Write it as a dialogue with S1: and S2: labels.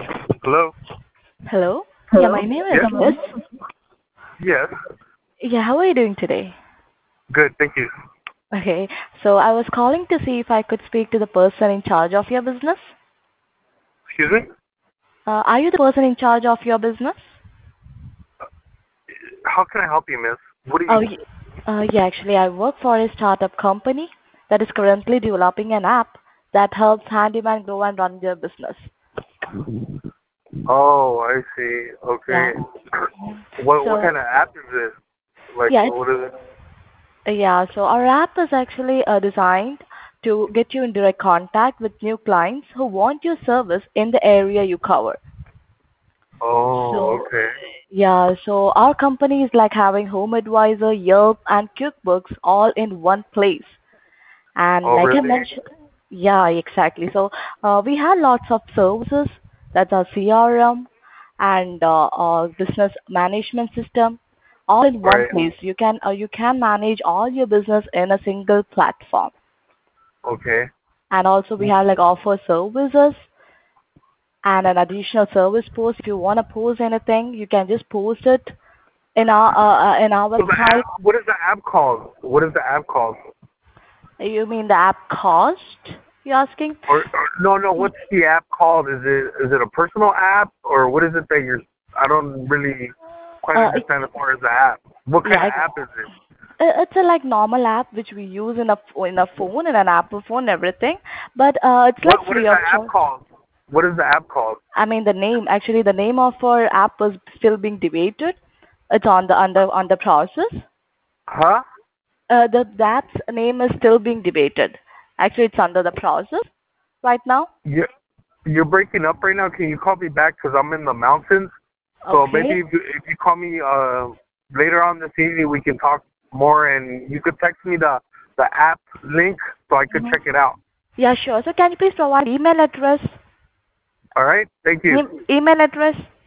S1: Hello?
S2: Hello? Yeah,
S1: Hello?
S2: my name is
S1: Yes?
S2: Liz.
S1: Yes.
S2: Yeah, how are you doing today?
S1: Good, thank you.
S2: Okay, so I was calling to see if I could speak to the person in charge of your business.
S1: Excuse me?
S2: Are you the person in charge of your business?
S1: How can I help you, miss? What do
S2: Oh,
S1: you...
S2: yeah, actually, I work for a startup company that is currently developing an app that helps handyman grow and run their business.
S1: Oh, I see.
S2: Yeah.
S1: Okay. What
S2: So,
S1: kind of app is this? Like,
S2: yeah,
S1: what is it?
S2: yeah, so our app is actually designed to get you in direct contact with new clients who want your service in the area you cover.
S1: Oh,
S2: So,
S1: okay.
S2: yeah, so our company is like having Home Advisor, Yelp, and QuickBooks all in one place. And
S1: Oh,
S2: like I
S1: really?
S2: mentioned, yeah, exactly. So, we have lots of services, that's our CRM and business management system, all in one
S1: Right.
S2: place. You can manage all your business in a single platform.
S1: Okay.
S2: And also we have like offer services and an additional service post. If you want to post anything, you can just post it in our
S1: So the
S2: website.
S1: app, what is the app called? What is the app called?
S2: You mean the app cost? You asking?
S1: Or no, what's the app called? Is it a personal app or what is it that you're? I don't really quite
S2: Uh,
S1: understand as far as the app. What kind
S2: yeah,
S1: of app is it?
S2: it's a like normal app which we use in a phone, in an Apple phone, everything. But it's like
S1: What is
S2: free
S1: the
S2: of
S1: app
S2: charge.
S1: called? What is the app called?
S2: I mean the name of our app is still being debated. It's on the process.
S1: Huh?
S2: The app's name is still being debated. Actually, it's under the process right now.
S1: You're breaking up right now. Can you call me back? Because I'm in the mountains. So maybe
S2: Okay.
S1: if you call me later on this evening, we can talk more, and you could text me the app link so I could
S2: Mhm.
S1: check it out.
S2: Yeah, sure. So can you please provide email address?
S1: All right? Thank you.
S2: Email address?